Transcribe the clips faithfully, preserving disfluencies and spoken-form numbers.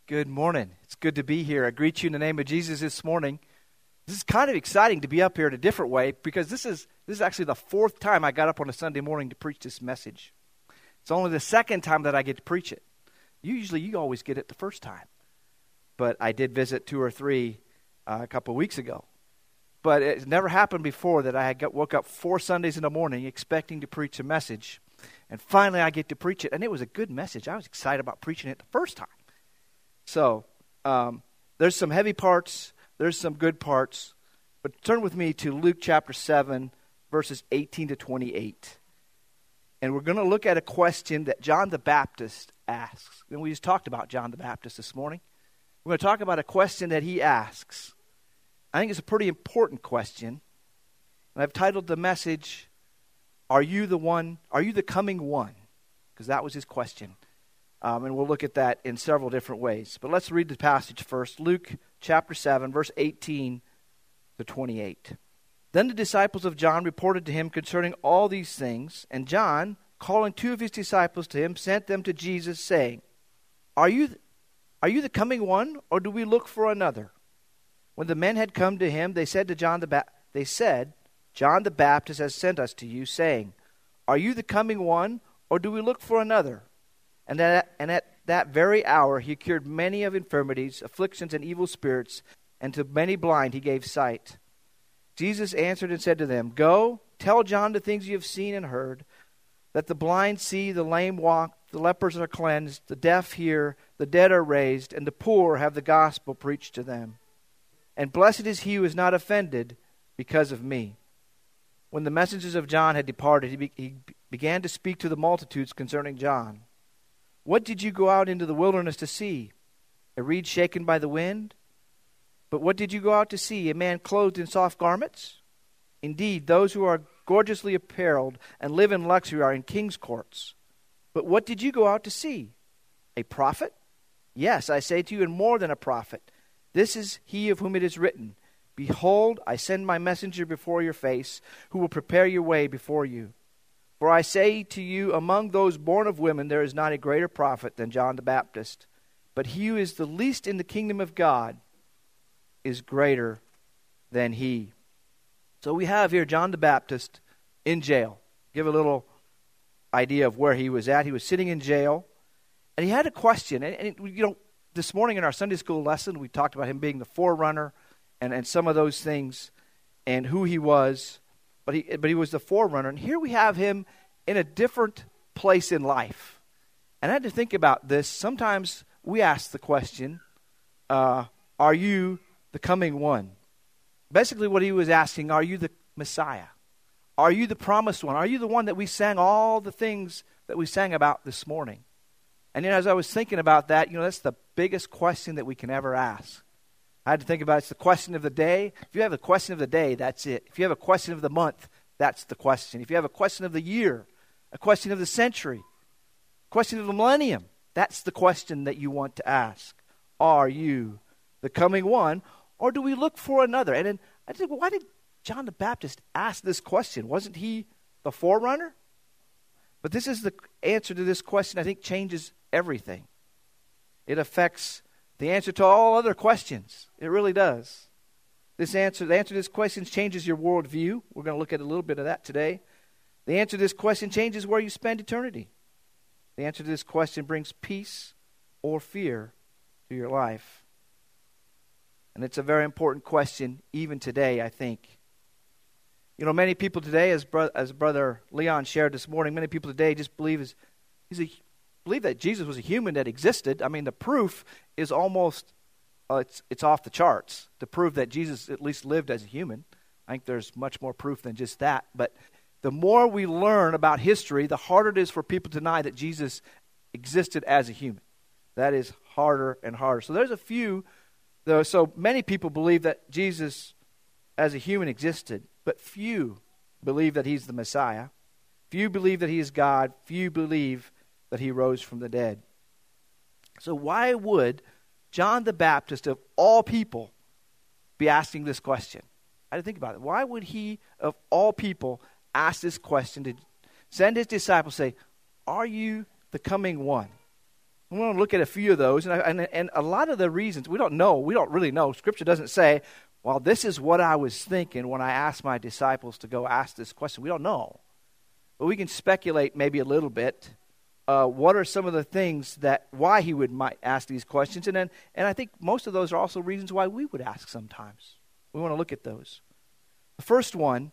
Good morning. It's good to be here. I greet you in the name of Jesus this morning. This is kind of exciting to be up here in a different way because this is this is actually the fourth time I got up on a Sunday morning to preach this message. It's only the second time that I get to preach it. Usually you always get it the first time. But I did visit two or three uh, a couple of weeks ago. But it's never happened before that I had got, woke up four Sundays in the morning expecting to preach a message. And finally I get to preach it. And it was a good message. I was excited about preaching it the first time. So, um, there's some heavy parts, there's some good parts, but turn with me to Luke chapter seven, verses eighteen to twenty-eight. And we're going to look at a question that John the Baptist asks. And we just talked about John the Baptist this morning. We're going to talk about a question that he asks. I think it's a pretty important question. And I've titled the message, Are you the one, are you the coming one? Because that was his question. Um, and we'll look at that in several different ways. But let's read the passage first. Luke chapter seven, verse eighteen to twenty-eight. Then the disciples of John reported to him concerning all these things. And John, calling two of his disciples to him, sent them to Jesus, saying, Are you, are you the coming one, or do we look for another? When the men had come to him, they said to John the ba- they said, John the Baptist has sent us to you, saying, Are you the coming one, or do we look for another? And at, and at that very hour he cured many of infirmities, afflictions, and evil spirits, and to many blind he gave sight. Jesus answered and said to them, Go, tell John the things you have seen and heard, that the blind see, the lame walk, the lepers are cleansed, the deaf hear, the dead are raised, and the poor have the gospel preached to them. And blessed is he who is not offended because of me. When the messengers of John had departed, he, be, he began to speak to the multitudes concerning John. What did you go out into the wilderness to see? A reed shaken by the wind? But what did you go out to see? A man clothed in soft garments? Indeed, those who are gorgeously apparelled and live in luxury are in king's courts. But what did you go out to see? A prophet? Yes, I say to you, and more than a prophet. This is he of whom it is written, Behold, I send my messenger before your face, who will prepare your way before you. For I say to you, among those born of women, there is not a greater prophet than John the Baptist. But he who is the least in the kingdom of God is greater than he. So we have here John the Baptist in jail. Give a little idea of where he was at. He was sitting in jail, and he had a question. And, and you know, this morning in our Sunday school lesson, we talked about him being the forerunner and, and some of those things and who he was. But he, but he was the forerunner. And here we have him in a different place in life. And I had to think about this. Sometimes we ask the question, uh, are you the coming one? Basically what he was asking, are you the Messiah? Are you the promised one? Are you the one that we sang all the things that we sang about this morning? And you know, as I was thinking about that, you know, that's the biggest question that we can ever ask. I had to think about it. It's the question of the day. If you have a question of the day, that's it. If you have a question of the month, that's the question. If you have a question of the year, a question of the century, a question of the millennium, that's the question that you want to ask. Are you the coming one, or do we look for another? And then I think, well, why did John the Baptist ask this question? Wasn't he the forerunner? But this is the answer to this question, I think, changes everything. It affects the answer to all other questions. It really does. This answer, the answer to this question changes your worldview. We're going to look at a little bit of that today. The answer to this question changes where you spend eternity. The answer to this question brings peace or fear to your life. And it's a very important question even today, I think. You know, many people today, as, bro- as Brother Leon shared this morning, many people today just believe is he's a believe that Jesus was a human that existed. I mean, the proof is almost, uh, it's it's off the charts to prove that Jesus at least lived as a human. I think there's much more proof than just that. But the more we learn about history, the harder it is for people to deny that Jesus existed as a human. That is harder and harder. So there's a few, though, so many people believe that Jesus as a human existed, but few believe that he's the Messiah. Few believe that he is God. Few believe that he rose from the dead. So why would John the Baptist, of all people, be asking this question? I had to think about it. Why would he, of all people, ask this question to send his disciples, say, are you the coming one? We want to look at a few of those, and, I, and and a lot of the reasons, we don't know, we don't really know. Scripture doesn't say, well, this is what I was thinking when I asked my disciples to go ask this question. We don't know. But we can speculate maybe a little bit. Uh, what are some of the things that, why he would might ask these questions? And then, and I think most of those are also reasons why we would ask sometimes. We want to look at those. The first one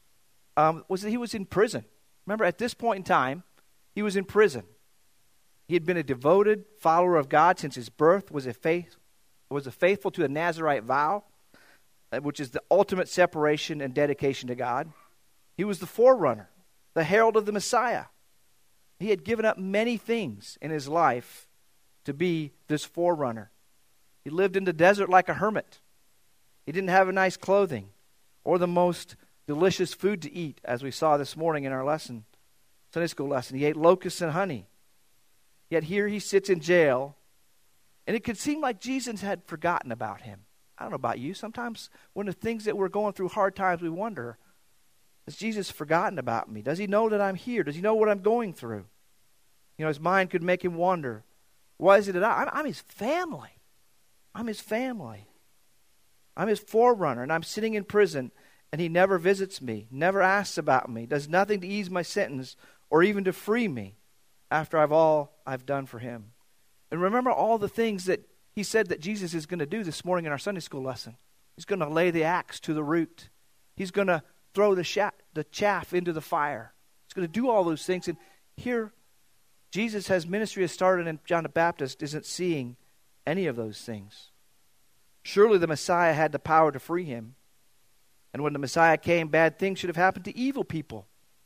um, was that he was in prison. Remember, at this point in time, he was in prison. He had been a devoted follower of God since his birth, was a faith, was a faithful to the Nazirite vow, which is the ultimate separation and dedication to God. He was the forerunner, the herald of the Messiah. He had given up many things in his life to be this forerunner. He lived in the desert like a hermit. He didn't have a nice clothing or the most delicious food to eat, as we saw this morning in our lesson, Sunday school lesson. He ate locusts and honey. Yet here he sits in jail, and it could seem like Jesus had forgotten about him. I don't know about you. Sometimes when the things that we're going through hard times, we wonder, has Jesus forgotten about me? Does he know that I'm here? Does he know what I'm going through? You know, his mind could make him wonder, why is it that I, I'm, I'm his family. I'm his family. I'm his forerunner, and I'm sitting in prison, and he never visits me, never asks about me, does nothing to ease my sentence or even to free me after I've all I've done for him. And remember all the things that he said that Jesus is going to do this morning in our Sunday school lesson. He's going to lay the axe to the root. He's going to throw the, sha- the chaff into the fire. He's going to do all those things. And here, Jesus' has ministry has started, and John the Baptist isn't seeing any of those things. Surely the Messiah had the power to free him. And when the Messiah came, bad things should have happened to evil people,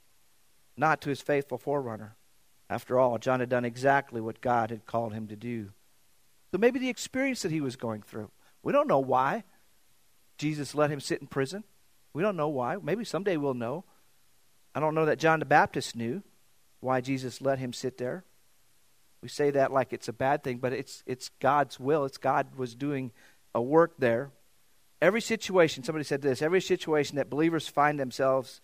not to his faithful forerunner. After all, John had done exactly what God had called him to do. So maybe the experience that he was going through. We don't know why Jesus let him sit in prison. We don't know why. Maybe someday we'll know. I don't know that John the Baptist knew why Jesus let him sit there. We say that like it's a bad thing, but it's it's God's will. It's God was doing a work there. Every situation, somebody said this, every situation that believers find themselves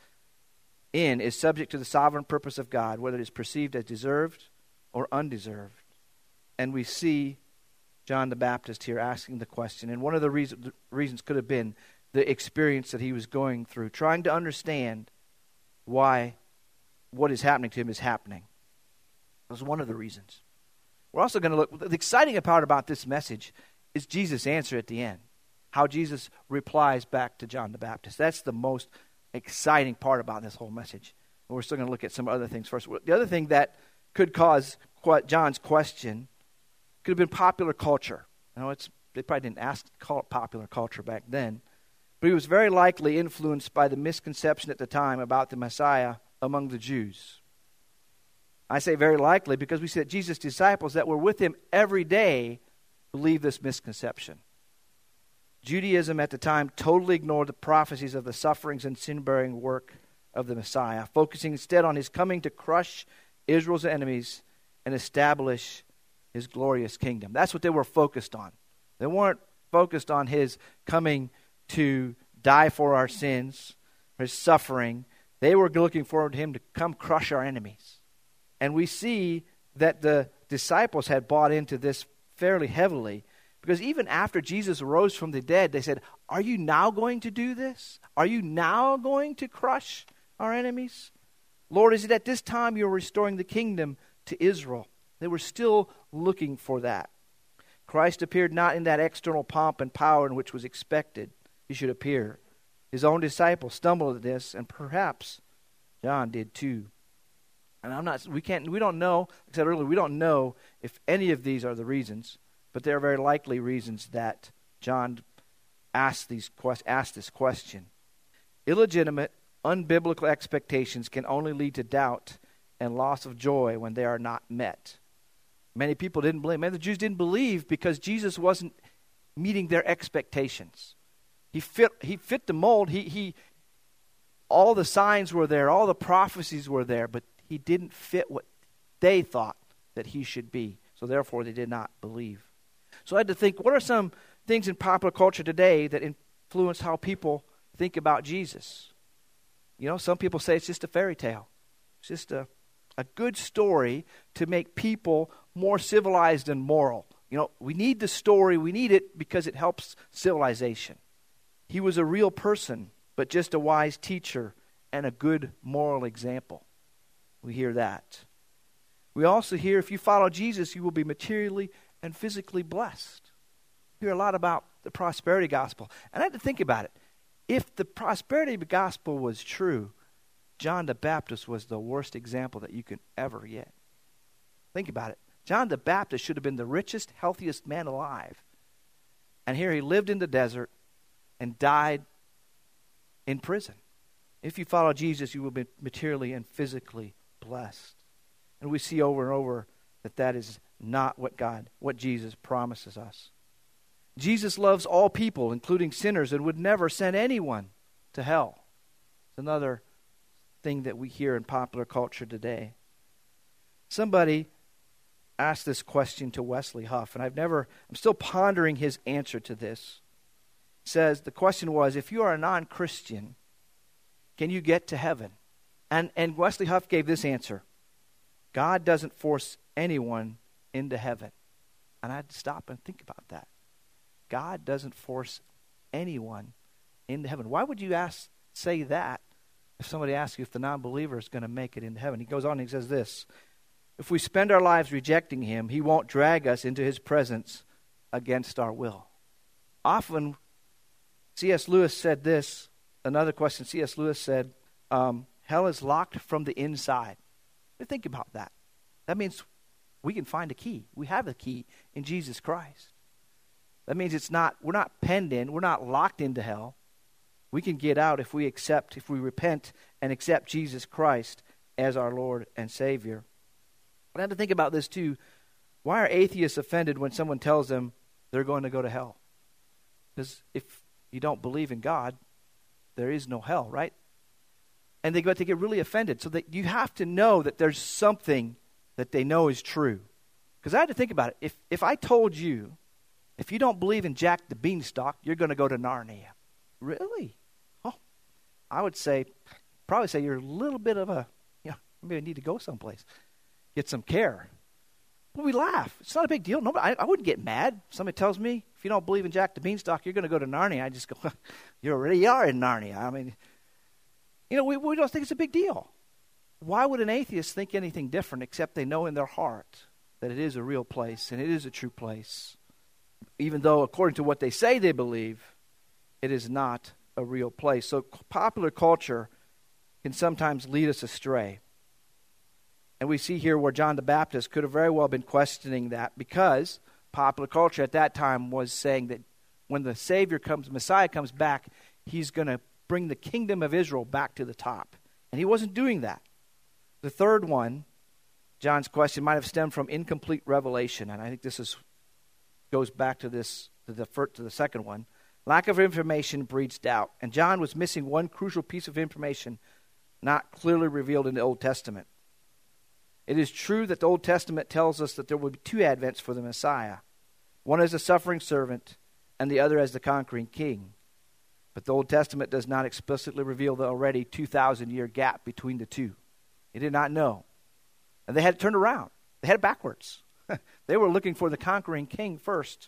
in is subject to the sovereign purpose of God, whether it is perceived as deserved or undeserved. And we see John the Baptist here asking the question. And one of the reason, reasons could have been the experience that he was going through, trying to understand why what is happening to him is happening. That was one of the reasons. We're also going to look, the exciting part about this message is Jesus' answer at the end. How Jesus replies back to John the Baptist. That's the most exciting part about this whole message. And we're still going to look at some other things first. The other thing that could cause John's question could have been popular culture. You know, it's they probably didn't ask call it popular culture back then, but he was very likely influenced by the misconception at the time about the Messiah among the Jews. I say very likely because we see that Jesus' disciples that were with him every day believed this misconception. Judaism at the time totally ignored the prophecies of the sufferings and sin-bearing work of the Messiah, focusing instead on his coming to crush Israel's enemies and establish his glorious kingdom. That's what they were focused on. They weren't focused on his coming to die for our sins, his suffering. They were looking forward to him to come crush our enemies. And we see that the disciples had bought into this fairly heavily. Because even after Jesus rose from the dead, they said, are you now going to do this? Are you now going to crush our enemies? Lord, is it at this time you're restoring the kingdom to Israel? They were still looking for that. Christ appeared not in that external pomp and power in which was expected he should appear. His own disciples stumbled at this, and perhaps John did too. And I'm not, we can't, we don't know, like I said earlier, we don't know if any of these are the reasons. But there are very likely reasons that John asked, these, asked this question. Illegitimate, unbiblical expectations can only lead to doubt and loss of joy when they are not met. Many people didn't believe. Many of the Jews didn't believe because Jesus wasn't meeting their expectations. He fit, he fit the mold. He, he, all the signs were there. All the prophecies were there. But he didn't fit what they thought that he should be. So therefore, they did not believe. So I had to think, what are some things in popular culture today that influence how people think about Jesus? You know, some people say it's just a fairy tale. It's just a a good story to make people more civilized and moral. You know, we need the story. We need it because it helps civilization. He was a real person, but just a wise teacher and a good moral example. We hear that. We also hear if you follow Jesus, you will be materially and physically blessed. We hear a lot about the prosperity gospel. And I had to think about it. If the prosperity gospel was true, John the Baptist was the worst example that you can ever get. Think about it. John the Baptist should have been the richest, healthiest man alive. And here he lived in the desert and died in prison. If you follow Jesus, you will be materially and physically blessed. And we see over and over that that is not what God, what Jesus promises us. Jesus loves all people, including sinners, and would never send anyone to hell. It's another thing that we hear in popular culture today. Somebody asked this question to Wesley Huff, and I've never, I'm still pondering his answer to this. It says, the question was, if you are a non-Christian, can you get to heaven? And, and Wesley Huff gave this answer. God doesn't force anyone into heaven. And I had to stop and think about that. God doesn't force anyone into heaven. Why would you ask, say that if somebody asks you if the non-believer is going to make it into heaven? He goes on and he says this. If we spend our lives rejecting him, he won't drag us into his presence against our will. Often, C S Lewis said this. Another question, C S Lewis said, um, hell is locked from the inside. Think about that. That means we can find a key. We have a key in Jesus Christ. That means it's not, we're not penned in, we're not locked into hell. We can get out if we accept, if we repent and accept Jesus Christ as our Lord and Savior. But I have to think about this too. Why are atheists offended when someone tells them they're going to go to hell? Because if you don't believe in God, there is no hell, right? And they go to get really offended. So that you have to know that there's something that they know is true. Because I had to think about it. If if I told you, if you don't believe in Jack the Beanstalk, you're going to go to Narnia. Really? Oh, I would say, probably say you're a little bit of a, you know, maybe I need to go someplace. Get some care. Well, we laugh. It's not a big deal. No, I, I wouldn't get mad. Somebody tells me, if you don't believe in Jack the Beanstalk, you're going to go to Narnia. I just go, you already are in Narnia. I mean, you know, we, we don't think it's a big deal. Why would an atheist think anything different except they know in their heart that it is a real place and it is a true place? Even though, according to what they say they believe, it is not a real place. So popular culture can sometimes lead us astray. And we see here where John the Baptist could have very well been questioning that, because popular culture at that time was saying that when the Savior comes, Messiah comes back, he's going to bring the kingdom of Israel back to the top. And he wasn't doing that. The third one, John's question, might have stemmed from incomplete revelation. And I think this is goes back to this to the first, to the second one. Lack of information breeds doubt. And John was missing one crucial piece of information not clearly revealed in the Old Testament. It is true that the Old Testament tells us that there will be two advents for the Messiah. One as a suffering servant and the other as the conquering king. But the Old Testament does not explicitly reveal the already two thousand year gap between the two. They did not know. And they had it turned around. They had it backwards. They were looking for the conquering king first.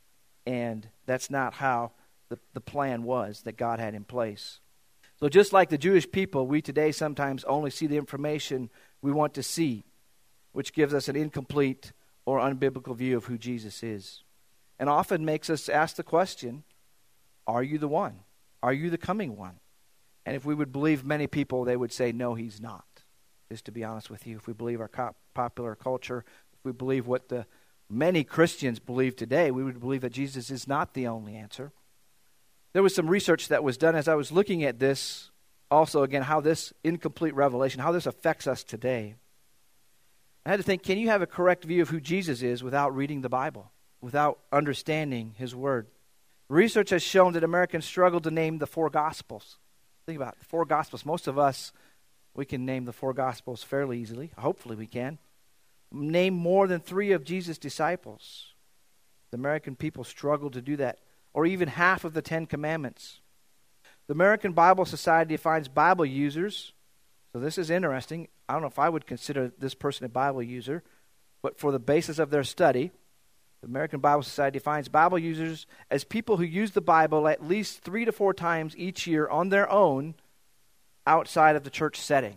And that's not how the, the plan was that God had in place. So just like the Jewish people, we today sometimes only see the information we want to see, which gives us an incomplete or unbiblical view of who Jesus is. And often makes us ask the question, are you the one? Are you the coming one? And if we would believe many people, they would say, no, he's not. Just to be honest with you, if we believe our co- popular culture, if we believe what the many Christians believe today, we would believe that Jesus is not the only answer. There was some research that was done as I was looking at this, also, again, how this incomplete revelation, how this affects us today. I had to think, can you have a correct view of who Jesus is without reading the Bible, without understanding his word? Research has shown that Americans struggle to name the four Gospels. Think about it, the four Gospels. Most of us, we can name the four Gospels fairly easily. Hopefully we can. Name more than three of Jesus' disciples. The American people struggle to do that. Or even half of the Ten Commandments. The American Bible Society defines Bible users, So this is interesting. I don't know if I would consider this person a Bible user, but for the basis of their study, the American Bible Society defines Bible users as people who use the Bible at least three to four times each year on their own outside of the church setting.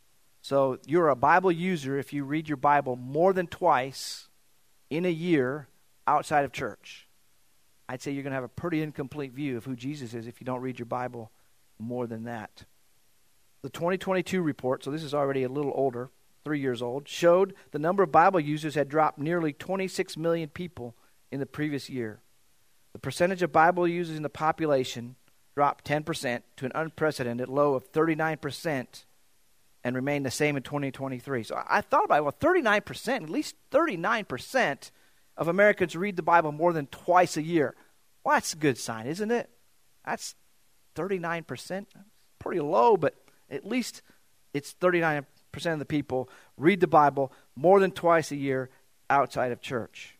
So you're a Bible user if you read your Bible more than twice in a year outside of church. I'd say you're going to have a pretty incomplete view of who Jesus is if you don't read your Bible more than that. The twenty twenty-two report, so this is already a little older, three years old, showed the number of Bible users had dropped nearly twenty-six million people in the previous year. The percentage of Bible users in the population dropped ten percent to an unprecedented low of thirty-nine percent and remained the same in twenty twenty-three. So I thought about it, well, thirty-nine percent, at least thirty-nine percent of Americans read the Bible more than twice a year. Well, that's a good sign, isn't it? That's thirty-nine percent. Pretty low, but at least it's thirty-nine percent of the people read the Bible more than twice a year outside of church.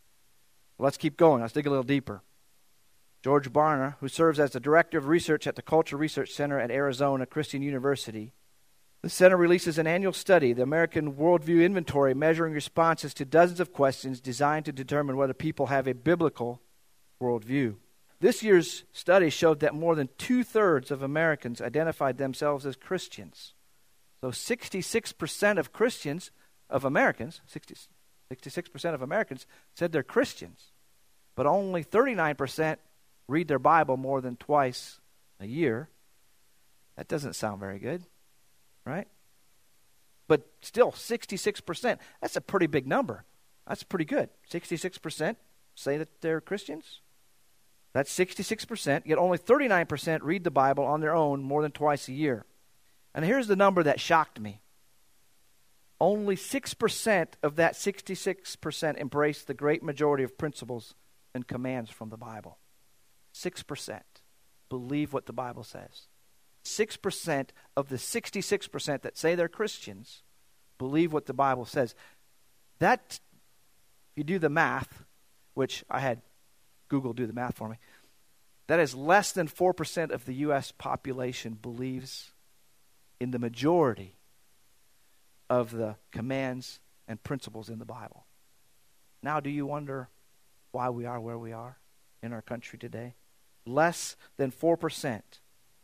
Let's keep going. Let's dig a little deeper. George Barna, who serves as the Director of Research at the Culture Research Center at Arizona Christian University, the center releases an annual study, the American Worldview Inventory, measuring responses to dozens of questions designed to determine whether people have a biblical worldview. This year's study showed that more than two-thirds of Americans identified themselves as Christians. So sixty-six percent of Christians, of Americans, sixty, sixty-six percent of Americans said they're Christians. But only thirty-nine percent read their Bible more than twice a year. That doesn't sound very good, right? But still, sixty-six percent, that's a pretty big number. That's pretty good. sixty-six percent say that they're Christians. That's sixty-six percent, yet only thirty-nine percent read the Bible on their own more than twice a year. And here's the number that shocked me. Only six percent of that sixty-six percent embrace the great majority of principles and commands from the Bible. six percent believe what the Bible says. six percent of the sixty-six percent that say they're Christians believe what the Bible says. That, if you do the math, which I had Google do the math for me, that is less than four percent of the U S population believes in the majority of the commands and principles in the Bible. Now, do you wonder why we are where we are in our country today? Less than four percent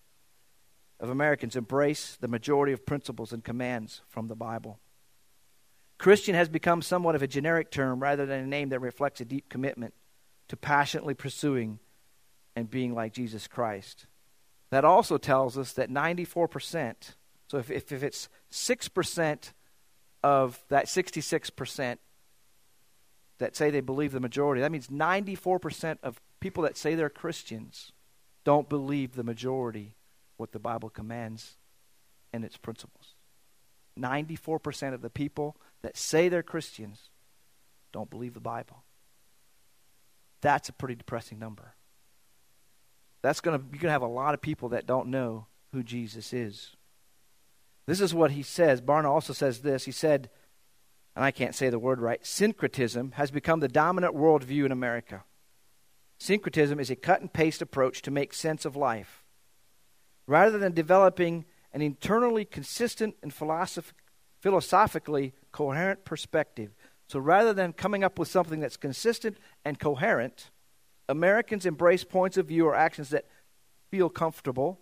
of Americans embrace the majority of principles and commands from the Bible. Christian has become somewhat of a generic term rather than a name that reflects a deep commitment to passionately pursuing and being like Jesus Christ. That also tells us that ninety-four percent, so if, if, if it's six percent of that sixty-six percent that say they believe the majority, that means ninety-four percent of people that say they're Christians don't believe the majority what the Bible commands and its principles. ninety-four percent of the people that say they're Christians don't believe the Bible. That's a pretty depressing number. That's going to, you're going to have a lot of people that don't know who Jesus is. This is what he says. Barna also says this. He said, and I can't say the word right, syncretism has become the dominant worldview in America. Syncretism is a cut-and-paste approach to make sense of life. Rather than developing an internally consistent and philosoph- philosophically coherent perspective, so rather than coming up with something that's consistent and coherent, Americans embrace points of view or actions that feel comfortable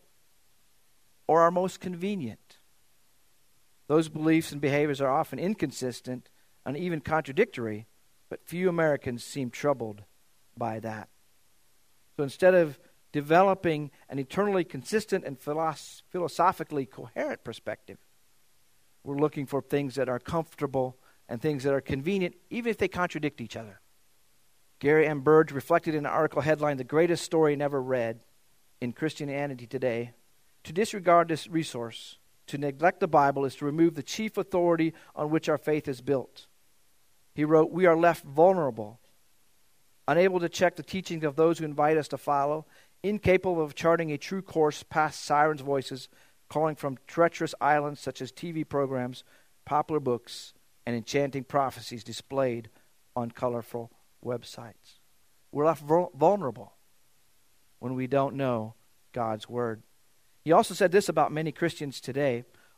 or are most convenient. Those beliefs and behaviors are often inconsistent and even contradictory, but few Americans seem troubled by that. So instead of developing an eternally consistent and philosoph- philosophically coherent perspective, we're looking for things that are comfortable and things that are convenient, even if they contradict each other. Gary M. Burge reflected in an article headlined, "The Greatest Story Never Read in Christianity Today." To disregard this resource, to neglect the Bible, is to remove the chief authority on which our faith is built. He wrote, "We are left vulnerable, unable to check the teachings of those who invite us to follow, incapable of charting a true course past sirens' voices, calling from treacherous islands such as T V programs, popular books, and enchanting prophecies displayed on colorful websites." We're left vulnerable when we don't know God's Word. He also said this about many Christians today: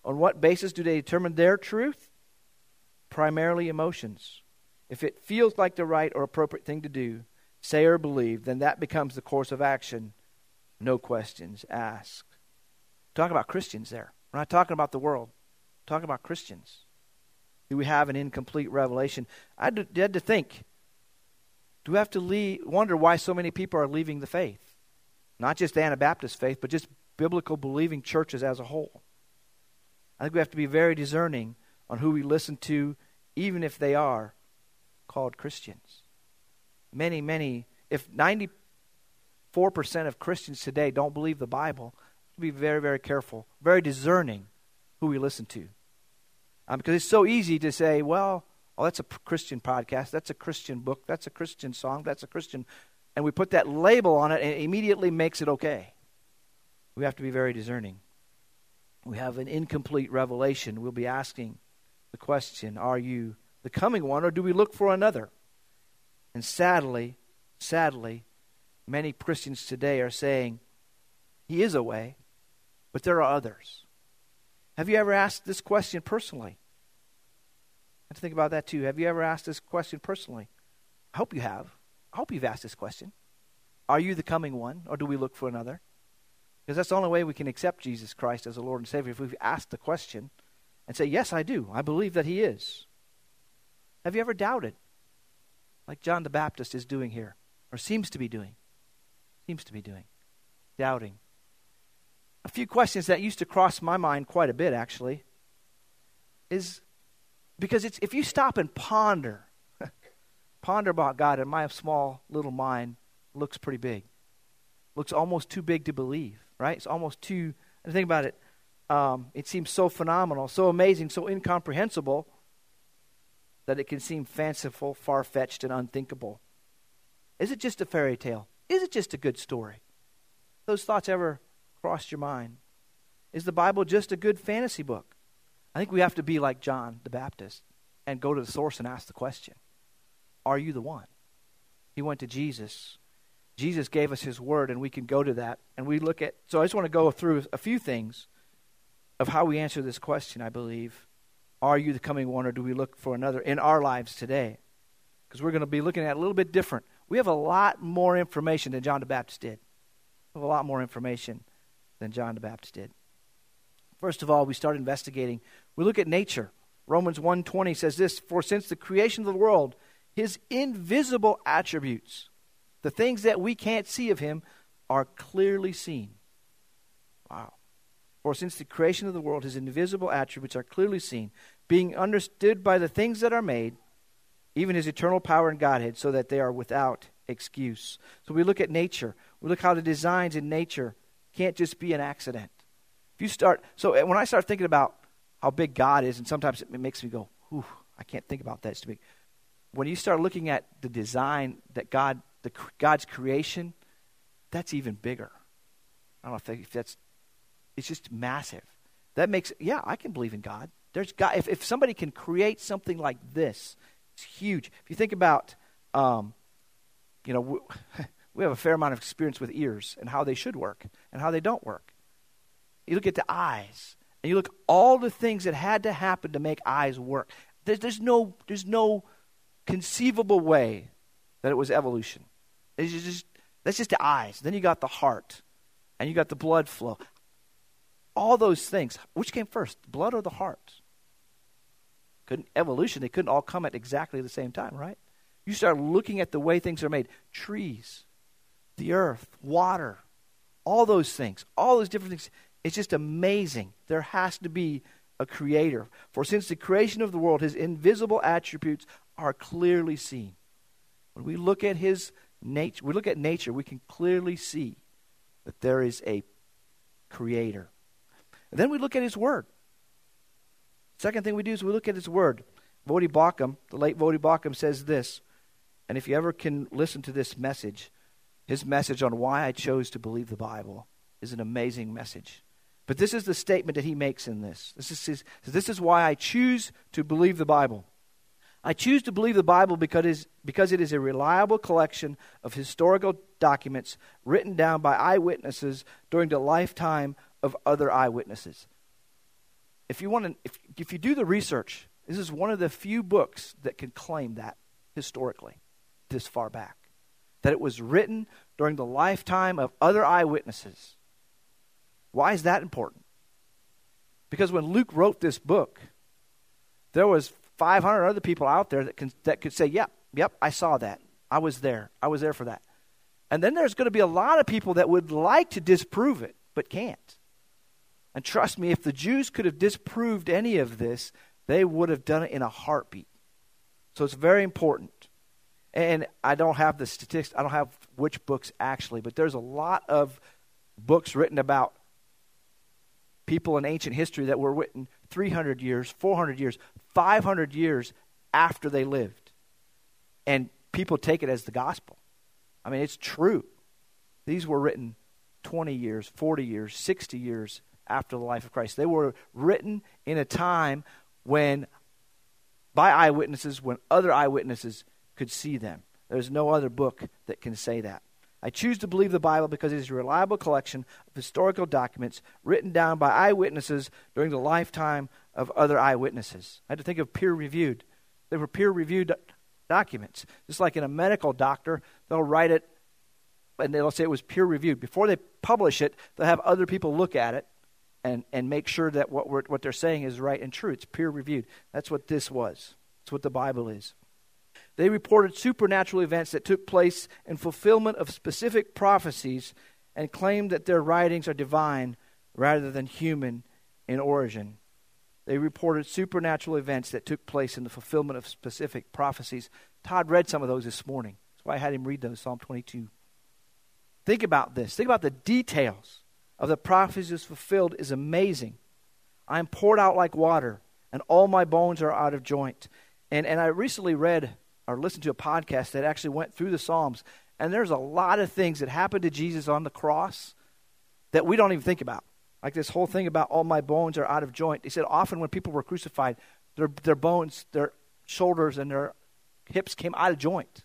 On what basis do they determine their truth? Primarily emotions. If it feels like the right or appropriate thing to do, say or believe, then that becomes the course of action. No questions asked. Talking about Christians there. We're not talking about the world. We're talking about Christians. Do we have an incomplete revelation? I had to think. Do we have to leave, wonder why so many people are leaving the faith? Not just the Anabaptist faith, but just biblical believing churches as a whole. I think we have to be very discerning on who we listen to, even if they are called Christians. Many, many, if ninety-four percent of Christians today don't believe the Bible, be very, very careful, very discerning who we listen to. Um, because it's so easy to say, well, oh, that's a Christian podcast, that's a Christian book, that's a Christian song, that's a Christian, and we put that label on it and it immediately makes it okay. We have to be very discerning. We have an incomplete revelation. We'll be asking the question, are you the coming one, or do we look for another? And sadly, sadly, many Christians today are saying, he is a way, but there are others. Have you ever asked this question personally? I have to think about that too. Have you ever asked this question personally? I hope you have. I hope you've asked this question. Are you the coming one, or do we look for another? Because that's the only way we can accept Jesus Christ as a Lord and Savior, if we've asked the question and say, yes, I do. I believe that he is. Have you ever doubted? Like John the Baptist is doing here, or seems to be doing. Seems to be doing. Doubting. A few questions that used to cross my mind quite a bit, actually, is because it's if you stop and ponder, ponder about God, and my small little mind looks pretty big. Looks almost too big to believe, right? It's almost too, and think about it, um, it seems so phenomenal, so amazing, so incomprehensible, that it can seem fanciful, far-fetched, and unthinkable. Is it just a fairy tale? Is it just a good story? Those thoughts ever crossed your mind? Is the Bible just a good fantasy book? I think we have to be like John the Baptist and go to the source and ask the question, are you the one? He went to Jesus. Jesus gave us his word, and we can go to that. And we look at, so I just want to go through a few things of how we answer this question, I believe. Are you the coming one, or do we look for another in our lives today? Because we're going to be looking at it a little bit different. We have a lot more information than John the Baptist did. We have a lot more information than John the Baptist did. First of all, we start investigating. We look at nature. Romans one twenty says this, for since the creation of the world, his invisible attributes, the things that we can't see of him, are clearly seen. Wow. For since the creation of the world, his invisible attributes are clearly seen, being understood by the things that are made, even his eternal power and Godhead, so that they are without excuse. So we look at nature. We look how the designs in nature can't just be an accident. If you start, so when I start thinking about how big God is, and sometimes it makes me go, "Ooh, I can't think about that. It's too big." When you start looking at the design that God, the God's creation, that's even bigger. I don't know if that's. It's just massive. That makes, yeah, I can believe in God. There's God. If, if somebody can create something like this, it's huge. If you think about, um, you know, we, we have a fair amount of experience with ears and how they should work and how they don't work. You look at the eyes, and you look at all the things that had to happen to make eyes work. There's, there's no, there's no conceivable way that it was evolution. It's just, that's just the eyes. Then you got the heart, and you got the blood flow. All those things. Which came first, blood or the heart? Couldn't evolution, they couldn't all come at exactly the same time, right? You start looking at the way things are made. Trees, the earth, water, all those things, all those different things. It's just amazing. There has to be a creator. For since the creation of the world, his invisible attributes are clearly seen. When we look at his nature, we look at nature, we can clearly see that there is a creator. And then we look at his word. Second thing we do is we look at his word. Voddie Baucham, the late Voddie Baucham, says this, and if you ever can listen to this message, his message on why I chose to believe the Bible is an amazing message. But this is the statement that he makes in this. This is his, this is why I choose to believe the Bible. I choose to believe the Bible because it is, because it is a reliable collection of historical documents written down by eyewitnesses during the lifetime of other eyewitnesses. if you want to, if, if you do the research, this is one of the few books that can claim that historically, this far back, that it was written during the lifetime of other eyewitnesses. Why is that important? Because when Luke wrote this book, there was five hundred other people out there that can that could say, yep, yep, I saw that. I was there. I was there for that. And then there's going to be a lot of people that would like to disprove it, but can't. And trust me, if the Jews could have disproved any of this, they would have done it in a heartbeat. So it's very important. And I don't have the statistics, I don't have which books actually, but there's a lot of books written about people in ancient history that were written three hundred years, four hundred years, five hundred years after they lived. And people take it as the gospel. I mean, it's true. These were written twenty years, forty years, sixty years after the life of Christ. They were written in a time when, by eyewitnesses, when other eyewitnesses could see them. There's no other book that can say that. I choose to believe the Bible because it is a reliable collection of historical documents written down by eyewitnesses during the lifetime of other eyewitnesses. I had to think of peer-reviewed. They were peer-reviewed documents. Just like in a medical doctor, they'll write it and they'll say it was peer-reviewed. Before they publish it, they'll have other people look at it and, and make sure that what we're, what they're saying is right and true. It's peer-reviewed. That's what this was. That's what the Bible is. They reported supernatural events that took place in fulfillment of specific prophecies and claimed that their writings are divine rather than human in origin. They reported supernatural events that took place in the fulfillment of specific prophecies. Todd read some of those this morning. That's why I had him read those, Psalm twenty-two. Think about this. Think about the details of the prophecies fulfilled is amazing. I am poured out like water, and all my bones are out of joint. And, and I recently read or listened to a podcast that actually went through the Psalms, and there's a lot of things that happened to Jesus on the cross that we don't even think about. Like this whole thing about all my bones are out of joint. He said often when people were crucified, their their bones, their shoulders and their hips came out of joint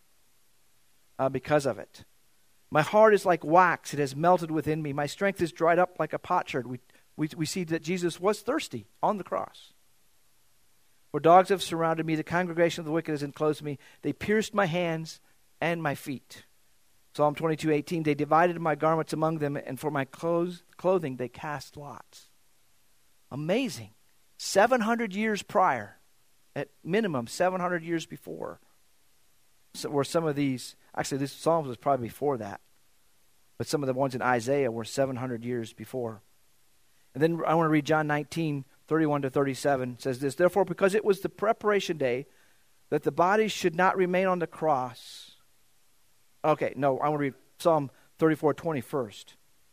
uh, because of it. My heart is like wax. It has melted within me. My strength is dried up like a potsherd. We, we, we see that Jesus was thirsty on the cross. For dogs have surrounded me. The congregation of the wicked has enclosed me. They pierced my hands and my feet. Psalm twenty-two eighteen, they divided my garments among them, and for my clothes, clothing they cast lots. Amazing. seven hundred years prior, at minimum seven hundred years before, so were some of these, actually this Psalm was probably before that, but some of the ones in Isaiah were seven hundred years before. And then I want to read John nineteen, thirty-one to thirty-seven. It says this, therefore, because it was the preparation day, that the body should not remain on the cross. Okay, no, I want to read Psalm thirty-four twenty first.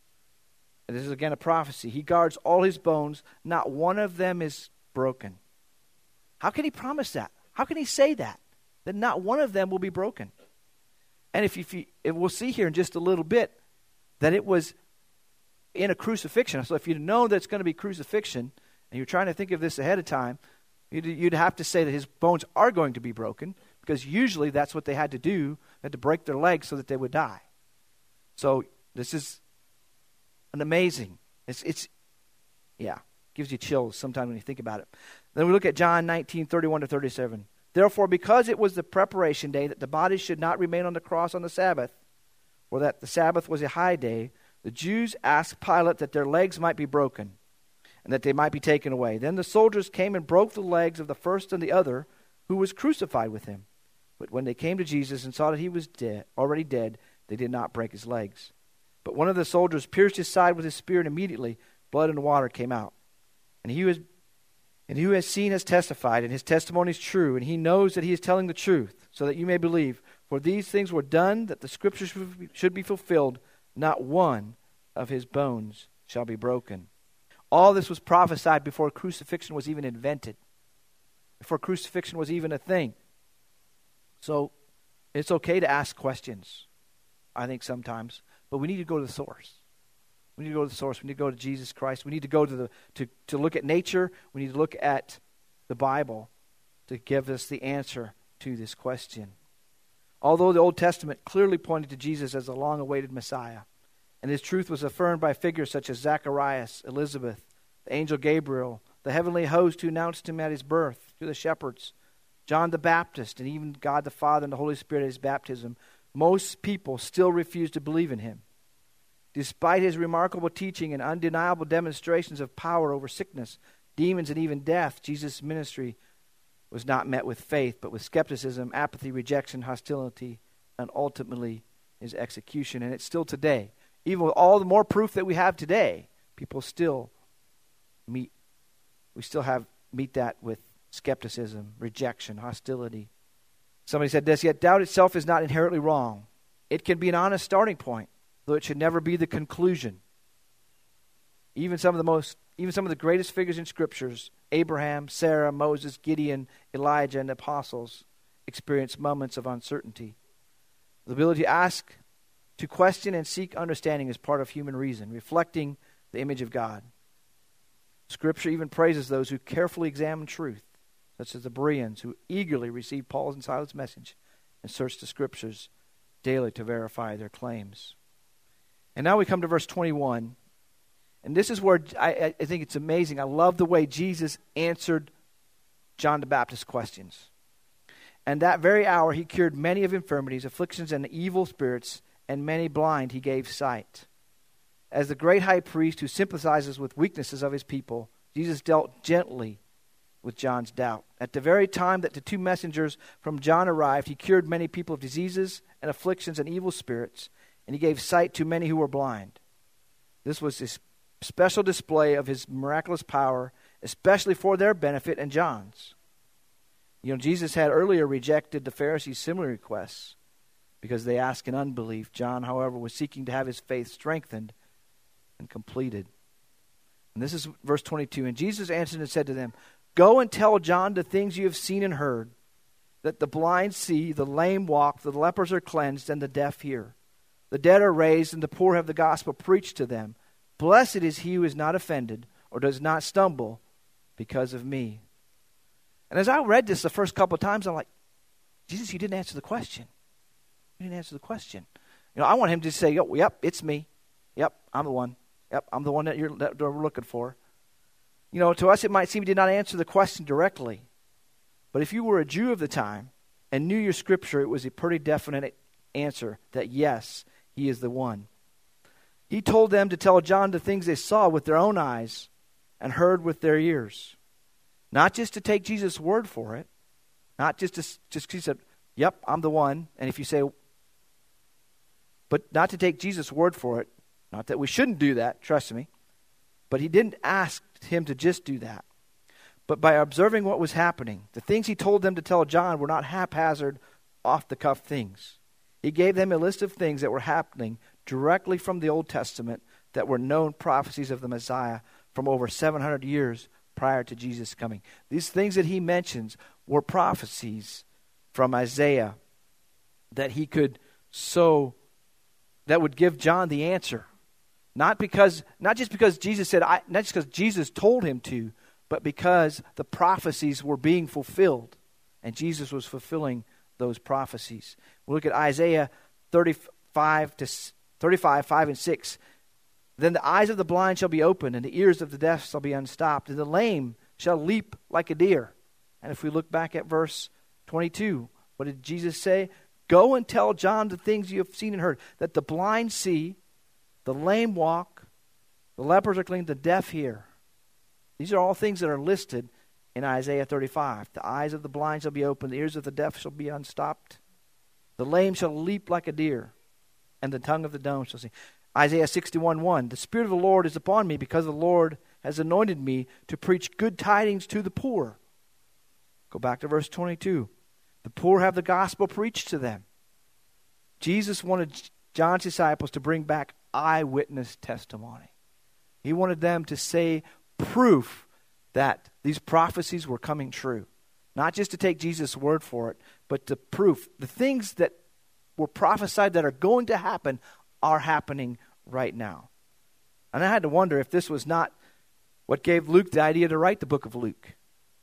And this is again a prophecy. He guards all his bones, not one of them is broken. How can he promise that? How can he say that? That not one of them will be broken. And if you, if you if we'll see here in just a little bit that it was in a crucifixion. So if you know that it's going to be crucifixion, and you're trying to think of this ahead of time, you'd, you'd have to say that his bones are going to be broken, because usually that's what they had to do. They had to break their legs so that they would die. So this is an amazing, it's, it's yeah, gives you chills sometimes when you think about it. Then we look at John nineteen, thirty-one to thirty-seven. Therefore, because it was the preparation day, that the body should not remain on the cross on the Sabbath, or that the Sabbath was a high day, the Jews asked Pilate that their legs might be broken, and that they might be taken away. Then the soldiers came and broke the legs of the first and the other, who was crucified with him. But when they came to Jesus and saw that he was dead, already dead, they did not break his legs. But one of the soldiers pierced his side with his spear, and immediately blood and water came out. And he was, and who has seen has testified, and his testimony is true, and he knows that he is telling the truth, so that you may believe. For these things were done, that the scriptures should be fulfilled. Not one of his bones shall be broken. All this was prophesied before crucifixion was even invented, before crucifixion was even a thing. So it's okay to ask questions, I think sometimes, but we need to go to the source. We need to go to the source. We need to go to Jesus Christ. We need to go to the to, to look at nature. We need to look at the Bible to give us the answer to this question. Although the Old Testament clearly pointed to Jesus as the long-awaited Messiah, and his truth was affirmed by figures such as Zacharias, Elizabeth, the angel Gabriel, the heavenly host who announced him at his birth, to the shepherds, John the Baptist, and even God the Father and the Holy Spirit at his baptism, most people still refuse to believe in him. Despite his remarkable teaching and undeniable demonstrations of power over sickness, demons, and even death, Jesus' ministry was not met with faith, but with skepticism, apathy, rejection, hostility, and ultimately his execution. And it's still today. Even with all the more proof that we have today, people still meet, we still have meet that with skepticism, rejection, hostility. Somebody said this, yet doubt itself is not inherently wrong. It can be an honest starting point, though it should never be the conclusion. Even some of the most, even some of the greatest figures in scriptures, Abraham, Sarah, Moses, Gideon, Elijah, and the apostles, experienced moments of uncertainty. The ability to ask, to question, and seek understanding is part of human reason, reflecting the image of God. Scripture even praises those who carefully examine truth, such as the Bereans, who eagerly received Paul's and Silas' message and searched the Scriptures daily to verify their claims. And now we come to verse twenty-one. And this is where I, I think it's amazing. I love the way Jesus answered John the Baptist's questions. And that very hour he cured many of infirmities, afflictions, and evil spirits, and many blind he gave sight. As the great high priest who sympathizes with weaknesses of his people, Jesus dealt gently with John's doubt. At the very time that the two messengers from John arrived, he cured many people of diseases and afflictions and evil spirits, and he gave sight to many who were blind. This was a special display of his miraculous power, especially for their benefit and John's. You know, Jesus had earlier rejected the Pharisees' similar requests because they asked in unbelief. John, however, was seeking to have his faith strengthened and completed. And this is verse twenty-two. And Jesus answered and said to them, "Go and tell John the things you have seen and heard, that the blind see, the lame walk, the lepers are cleansed, and the deaf hear. The dead are raised, and the poor have the gospel preached to them. Blessed is he who is not offended or does not stumble because of me." And as I read this the first couple of times, I'm like, Jesus, you didn't answer the question. You didn't answer the question. You know, I want him to say, oh, yep, it's me. Yep, I'm the one. Yep, I'm the one that you're that we're looking for. You know, to us it might seem he did not answer the question directly. But if you were a Jew of the time and knew your scripture, it was a pretty definite answer that yes, he is the one. He told them to tell John the things they saw with their own eyes and heard with their ears. Not just to take Jesus' word for it. Not just to, just he said, yep, I'm the one. And if you say, but not to take Jesus' word for it. Not that we shouldn't do that, trust me. But he didn't ask him to just do that. But by observing what was happening, the things he told them to tell John were not haphazard, off-the-cuff things. He gave them a list of things that were happening directly from the Old Testament that were known prophecies of the Messiah from over seven hundred years prior to Jesus coming. These things that he mentions were prophecies from Isaiah that he could sow, that would give John the answer. Not because, not just because Jesus said, I, not just because Jesus told him to, but because the prophecies were being fulfilled. And Jesus was fulfilling those prophecies. We'll look at Isaiah thirty-five, to thirty-five, five and six. Then the eyes of the blind shall be opened, and the ears of the deaf shall be unstopped, and the lame shall leap like a deer. And if we look back at verse twenty-two, what did Jesus say? Go and tell John the things you have seen and heard, that the blind see, the lame walk, the lepers are clean, the deaf hear. These are all things that are listed in Isaiah thirty-five. The eyes of the blind shall be opened, the ears of the deaf shall be unstopped. The lame shall leap like a deer, and the tongue of the dumb shall sing. Isaiah sixty-one, one. The Spirit of the Lord is upon me, because the Lord has anointed me to preach good tidings to the poor. Go back to verse twenty-two. The poor have the gospel preached to them. Jesus wanted John's disciples to bring back eyewitness testimony. He wanted them to say proof that these prophecies were coming true. Not just to take Jesus' word for it, but to proof the things that were prophesied that are going to happen are happening right now. And I had to wonder if this was not what gave Luke the idea to write the book of Luke.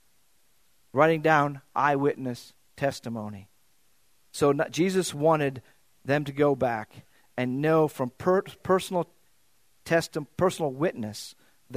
Writing down eyewitness testimony. So not, Jesus wanted them to go back and know from per, personal testi- personal witness that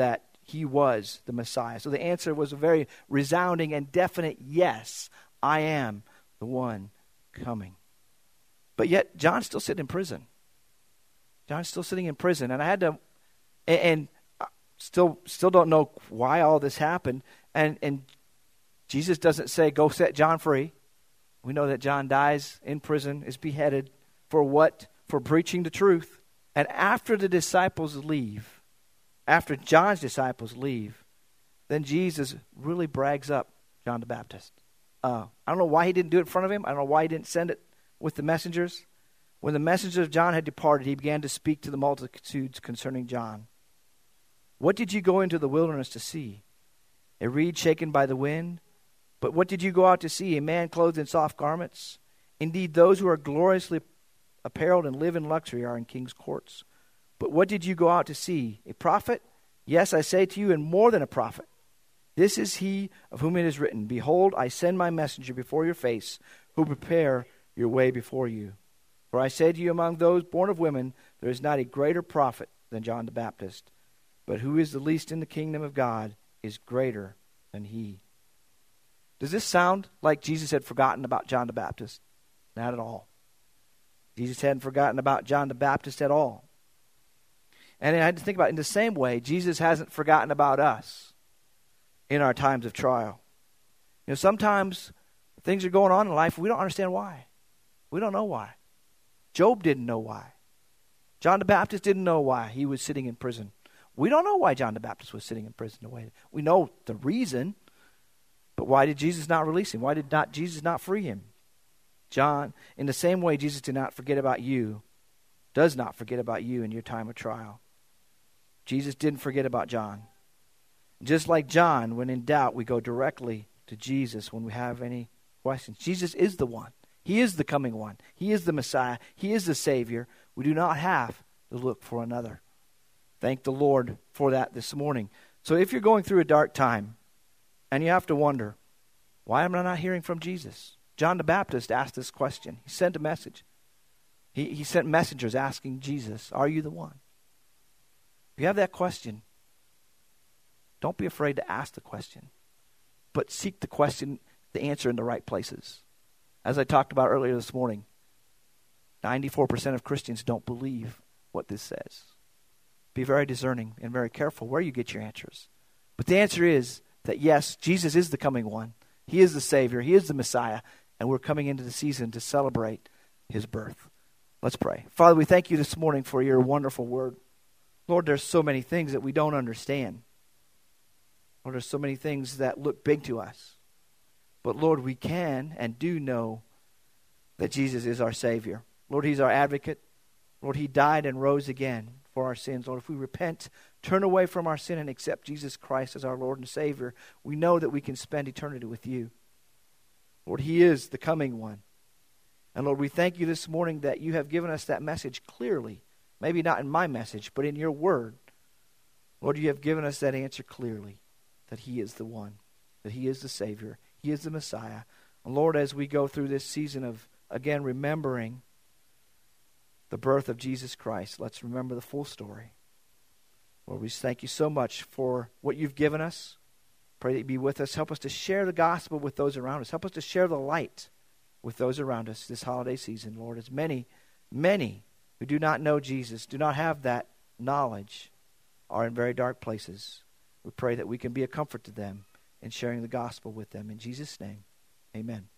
he was the Messiah. So the answer was a very resounding and definite yes, I am the one coming. But yet, John's still sitting in prison. John's still sitting in prison. And I had to, and, and still still don't know why all this happened. And, and Jesus doesn't say, go set John free. We know that John dies in prison, is beheaded for what? For preaching the truth. And after the disciples leave, after John's disciples leave, then Jesus really brags up John the Baptist. Uh, I don't know why he didn't do it in front of him. I don't know why he didn't send it with the messengers. When the messengers of John had departed, he began to speak to the multitudes concerning John. What did you go into the wilderness to see? A reed shaken by the wind? But what did you go out to see? A man clothed in soft garments? Indeed, those who are gloriously apparelled and live in luxury are in king's courts. But what did you go out to see? A prophet? Yes, I say to you, and more than a prophet. This is he of whom it is written, Behold, I send my messenger before your face, who prepare your way before you. For I say to you, among those born of women, there is not a greater prophet than John the Baptist. But who is the least in the kingdom of God is greater than he. Does this sound like Jesus had forgotten about John the Baptist? Not at all. Jesus hadn't forgotten about John the Baptist at all. And I had to think about it in the same way, Jesus hasn't forgotten about us in our times of trial. You know, sometimes things are going on in life, we don't understand why. We don't know why. Job didn't know why. John the Baptist didn't know why he was sitting in prison. We don't know why John the Baptist was sitting in prison the way. We know the reason, but why did Jesus not release him? Why did not Jesus not free him? John, in the same way Jesus did not forget about you, does not forget about you in your time of trial. Jesus didn't forget about John. Just like John, when in doubt, we go directly to Jesus when we have any questions. Jesus is the one. He is the coming one. He is the Messiah. He is the Savior. We do not have to look for another. Thank the Lord for that this morning. So if you're going through a dark time and you have to wonder, why am I not hearing from Jesus? John the Baptist asked this question. He sent a message. He, he sent messengers asking Jesus, are you the one? If you have that question, don't be afraid to ask the question, but seek the question, the answer in the right places. As I talked about earlier this morning, ninety-four percent of Christians don't believe what this says. Be very discerning and very careful where you get your answers. But the answer is that yes, Jesus is the coming one. He is the Savior. He is the Messiah. And we're coming into the season to celebrate his birth. Let's pray. Father, we thank you this morning for your wonderful word. Lord, there's so many things that we don't understand. Lord, there's so many things that look big to us. But Lord, we can and do know that Jesus is our Savior. Lord, he's our advocate. Lord, he died and rose again for our sins. Lord, if we repent, turn away from our sin and accept Jesus Christ as our Lord and Savior, we know that we can spend eternity with you. Lord, he is the coming one. And Lord, we thank you this morning that you have given us that message clearly. Maybe not in my message, but in your word. Lord, you have given us that answer clearly, that he is the one, that he is the Savior, he is the Messiah. And Lord, as we go through this season of, again, remembering the birth of Jesus Christ, let's remember the full story. Lord, we thank you so much for what you've given us. Pray that you be with us. Help us to share the gospel with those around us. Help us to share the light with those around us this holiday season, Lord. As many, many who do not know Jesus, do not have that knowledge, are in very dark places. We pray that we can be a comfort to them in sharing the gospel with them. In Jesus' name, amen.